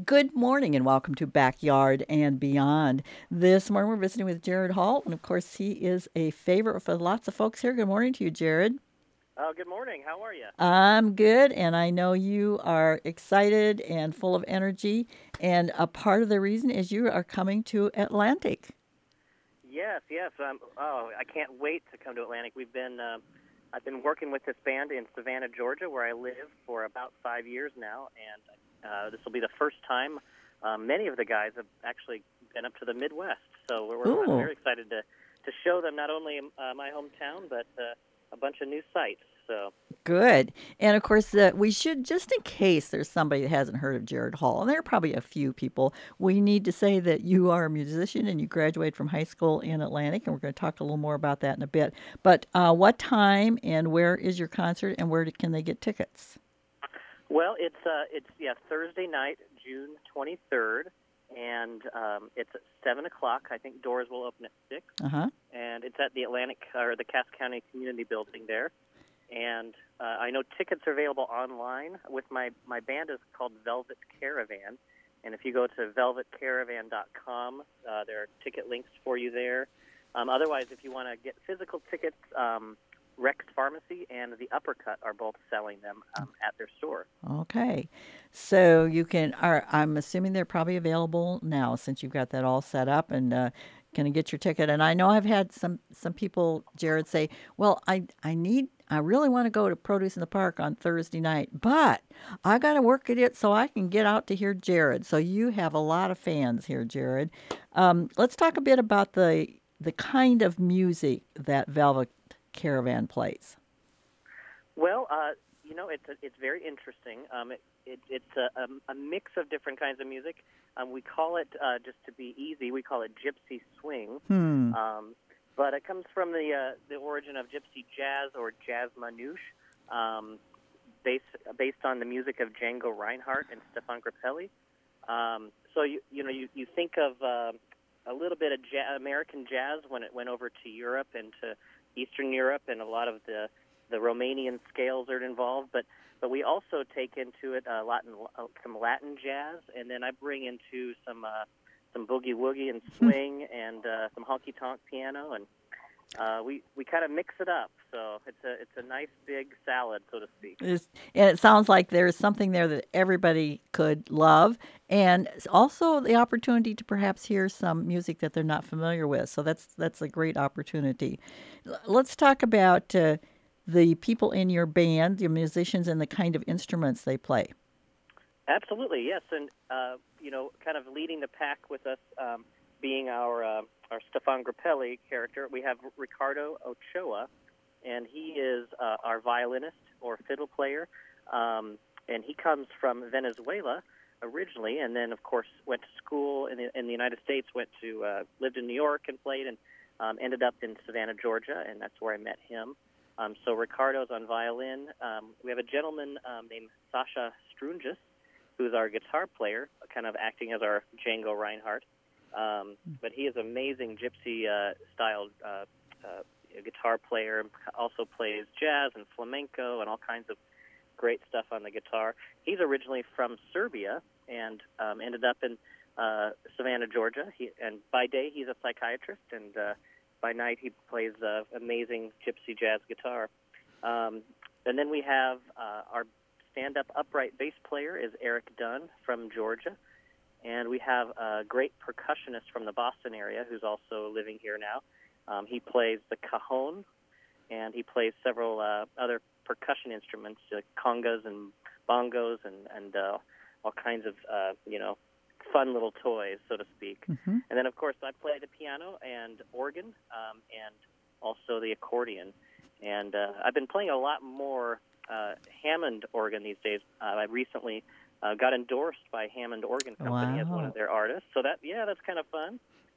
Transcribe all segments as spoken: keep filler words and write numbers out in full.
Good morning and welcome to Backyard and Beyond. This morning we're visiting with Jared Hall, and of course, he is a favorite for lots of folks here. Good morning to you, Jared. Oh, good morning. How are you? I'm good, and I know you are excited and full of energy. And a part of the reason is you are coming to Atlantic. Yes, yes. Um, oh, I can't wait to come to Atlantic. We've been, uh, I've been working with this band in Savannah, Georgia, where I live for about five years now, and uh, this will be the first time. Um, many of the guys have actually been up to the Midwest, so we're, we're, I'm Ooh. very excited to to show them not only uh, my hometown, but uh, a bunch of new sites. So. Good. And of course, uh, we should, just in case there's somebody that hasn't heard of Jared Hall, and there are probably a few people, we need to say that you are a musician and you graduated from high school in Atlantic, and we're going to talk a little more about that in a bit. But uh, what time and where is your concert, and where can they get tickets? Well, it's uh, it's yeah Thursday night, June twenty third, and um, it's at seven o'clock. I think doors will open at six, Uh huh. and it's at the Atlantic or the Cass County Community Building there. And uh, I know tickets are available online. With my my band is called Velvet Caravan, and if you go to velvet caravan dot com, uh, there are ticket links for you there. Um, otherwise, if you want to get physical tickets, um, Rex Pharmacy and the Uppercut are both selling them um, at their store. Okay. So you can, are, I'm assuming they're probably available now since you've got that all set up and uh, can get your ticket. And I know I've had some, some people, Jared, say, well, I, I need, I really want to go to Produce in the Park on Thursday night, but I got to work at it so I can get out to hear Jared. So you have a lot of fans here, Jared. Um, let's talk a bit about the, the kind of music that Velvet Caravan plays. Well, uh, you know, it's it's very interesting. Um, it, it, it's a, a, a mix of different kinds of music. Um, we call it, uh, just to be easy, we call it gypsy swing. Hmm. Um, but it comes from the uh, the origin of gypsy jazz or jazz manouche, um, based based on the music of Django Reinhardt and Stefan Grappelli. Um, so you you know you, you think of uh, a little bit of ja- American jazz when it went over to Europe and to Eastern Europe, and a lot of the the Romanian scales are involved, but but we also take into it uh, Latin uh, some Latin jazz, and then I bring into some uh, some boogie woogie and swing and uh, some honky tonk piano, and uh, we we kind of mix it up. So it's a it's a nice big salad, so to speak. Is and it sounds like there's something there that everybody could love, and s- also the opportunity to perhaps hear some music that they're not familiar with. So that's that's a great opportunity. L- Let's talk about uh, the people in your band, your musicians, and the kind of instruments they play. Absolutely, yes, and uh, you know, kind of leading the pack with us, um, being our uh, our Stefan Grappelli character, we have Ricardo Ochoa, and he is uh, our violinist or fiddle player, um, and he comes from Venezuela originally, and then of course went to school in the, in the United States, went to uh, lived in New York and played, and um, ended up in Savannah, Georgia, and that's where I met him. Um, so Ricardo's on violin. Um, we have a gentleman um, named Sasha Strunges, who's our guitar player, kind of acting as our Django Reinhardt. Um, but he is amazing gypsy uh, styled uh, uh, guitar player. Also plays jazz and flamenco and all kinds of great stuff on the guitar. He's originally from Serbia and um, ended up in uh, Savannah, Georgia. He, and by day he's a psychiatrist, and uh, by night he plays uh, amazing gypsy jazz guitar. Um, and then we have uh, our stand-up upright bass player is Eric Dunn from Georgia, and we have a great percussionist from the Boston area who's also living here now. Um, he plays the cajon, and he plays several uh, other percussion instruments, uh, congas and bongos, and and uh, all kinds of uh, you know fun little toys, so to speak. Hmm. And then, of course, I play the piano and organ, um, and also the accordion. And uh, I've been playing a lot more uh, Hammond organ these days. Uh, I recently uh, got endorsed by Hammond Organ Company as one of Wow. their artists. So that, yeah, that's kind of fun.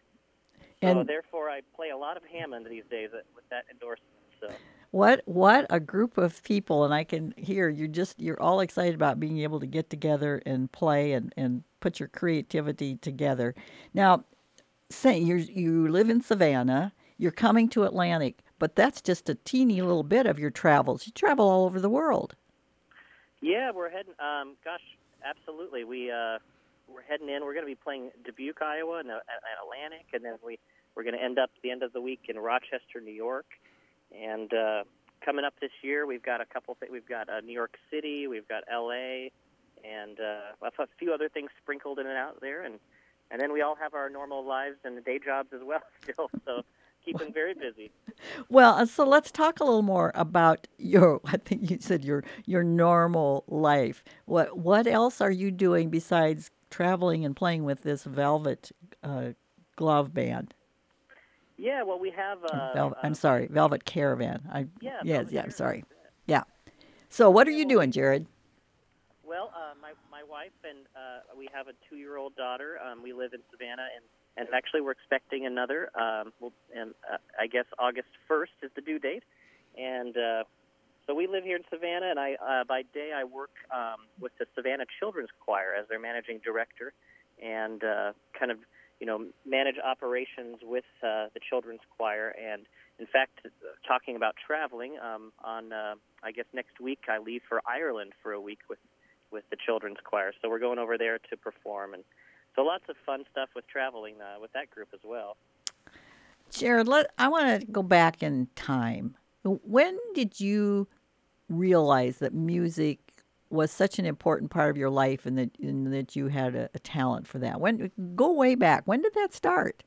So And therefore, I play a lot of Hammond these days uh, with that endorsement. So. what what a group of people, and I can hear you just you're all excited about being able to get together and play and, and put your creativity together. Now, say you you live in Savannah, you're coming to Atlantic, but that's just a teeny little bit of your travels. You travel all over the world. Yeah, we're heading. Um, gosh, absolutely. We uh, we're heading in. We're going to be playing Dubuque, Iowa, and, uh, at Atlantic, and then we we're going to end up the end of the week in Rochester, New York, and uh, coming up this year, we've got a couple. Th- we've got uh, New York City, we've got L A, and uh, a few other things sprinkled in and out there, and and then we all have our normal lives and day jobs as well still. So keeping very busy. Well, uh, so let's talk a little more about your. I think you said your your normal life. What what else are you doing besides traveling and playing with this Velvet uh, Glove Band? Yeah, well, we have. Or Uh, Velvet, I'm uh, sorry, Velvet Caravan. I yeah, yes, Velvet yeah. I'm Caravan. sorry. Yeah. So what are Yeah, you well, doing, we Jared? well, uh, my my wife and uh, we have a two-year-old daughter. Um, we live in Savannah, and and actually we're expecting another. Um, we'll, and uh, I guess August first is the due date, and uh, so we live here in Savannah. And I uh, by day I work um, with the Savannah Children's Choir as their managing director, and uh, kind of you know manage operations with uh, the children's choir. And in fact, uh, talking about traveling, um, on uh, I guess next week I leave for Ireland for a week with with the children's choir. So we're going over there to perform, and so lots of fun stuff with traveling uh, with that group as well. Jared, let I want to go back in time. When did you realize that music was such an important part of your life, and that and that you had a, a talent for that? When go way back. When did that start?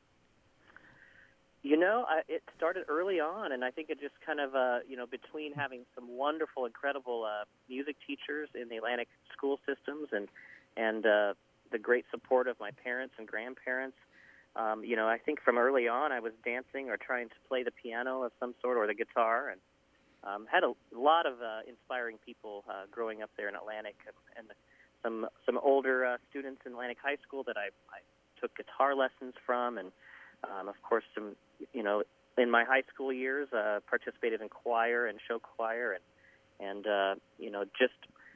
You know, I, it started early on, and I think it just kind of, uh, you know, between having some wonderful, incredible uh, music teachers in the Atlantic school systems, and and uh, the great support of my parents and grandparents. Um, you know, I think from early on, I was dancing or trying to play the piano of some sort or the guitar, and um, had a lot of uh, inspiring people uh, growing up there in Atlantic, and, and some some older uh, students in Atlantic High School that I, I took guitar lessons from, and um, of course some, you know, in my high school years, uh, participated in choir and show choir, and and uh, you know, just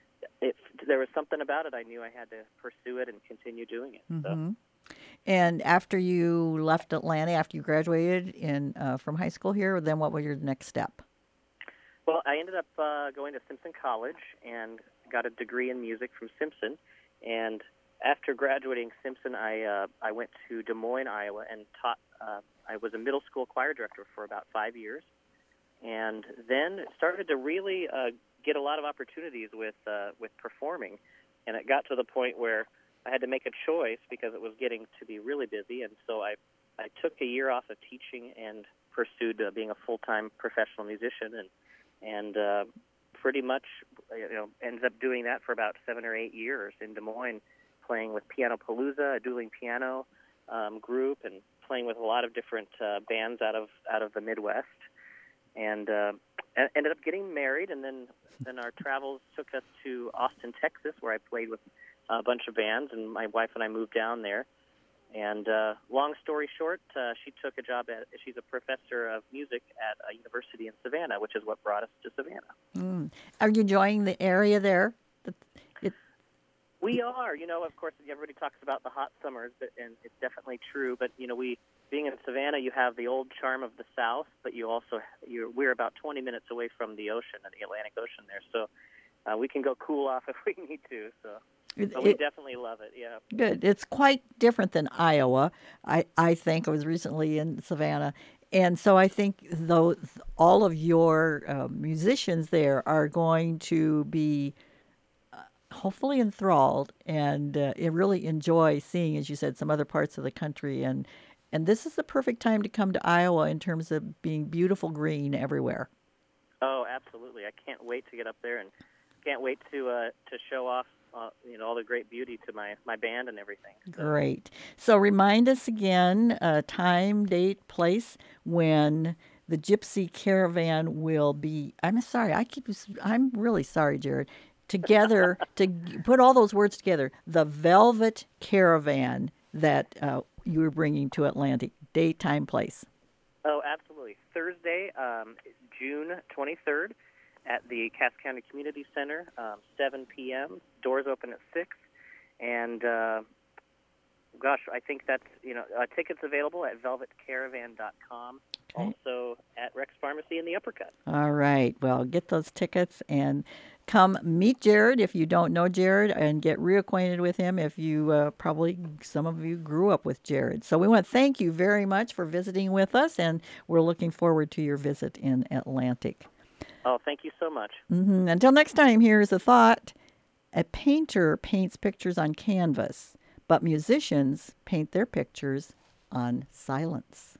if there was something about it, I knew I had to pursue it and continue doing it. So. Hmm. And after you left Atlanta, after you graduated in uh, from high school here, then what was your next step? Well, I ended up uh, going to Simpson College and got a degree in music from Simpson. And after graduating Simpson, I uh, I went to Des Moines, Iowa, and taught. Uh, I was a middle school choir director for about five years, and then started to really uh, get a lot of opportunities with uh, with performing. And it got to the point where I had to make a choice because it was getting to be really busy, and so I I took a year off of teaching and pursued uh, being a full-time professional musician, and and uh, pretty much you know ended up doing that for about seven or eight years in Des Moines, playing with Piano Palooza, a dueling piano um, group, and playing with a lot of different uh, bands out of out of the Midwest, and uh, e- ended up getting married, and then then our travels took us to Austin, Texas, where I played with a bunch of bands, and my wife and I moved down there. And uh, long story short, uh, she took a job at, she's a professor of music at a university in Savannah, which is what brought us to Savannah. Mm. Are you enjoying the area there? The, it, We are, you know, of course, everybody talks about the hot summers, but, and it's definitely true, but, you know, we, being in Savannah, you have the old charm of the South, but you also, you're, we're about twenty minutes away from the ocean, the Atlantic Ocean there, so uh, we can go cool off if we need to, so. it, But we it definitely love it, yeah. good. It's quite different than Iowa. I I think I was recently in Savannah, and so I think though all of your uh, musicians there are going to be hopefully enthralled and uh, and really enjoy seeing, as you said, some other parts of the country. And and this is the perfect time to come to Iowa in terms of being beautiful green everywhere. Oh, absolutely! I can't wait to get up there, and can't wait to uh, to show off, uh, you know, all the great beauty to my, my band and everything. So. Great. So remind us again, uh, time, date, place when the Gypsy Caravan will be. I'm sorry, I keep. I'm really sorry, Jared. Together to g- put all those words together, the Velvet Caravan that uh, you were bringing to Atlantic. Date, time, place. Oh, absolutely. Thursday, um, June twenty-third, at the Cass County Community Center, um, seven p.m. Doors open at six, and uh, gosh, I think that's you know uh, tickets available at velvet caravan dot com. Okay. Also at Rex Pharmacy in the Uppercut. All right. Well, get those tickets and come meet Jared if you don't know Jared, and get reacquainted with him if you uh, probably some of you grew up with Jared. So we want to thank you very much for visiting with us, and we're looking forward to your visit in Atlantic. Oh, thank you so much. Mm-hmm. Until next time, here's a thought. A painter paints pictures on canvas, but musicians paint their pictures on silence.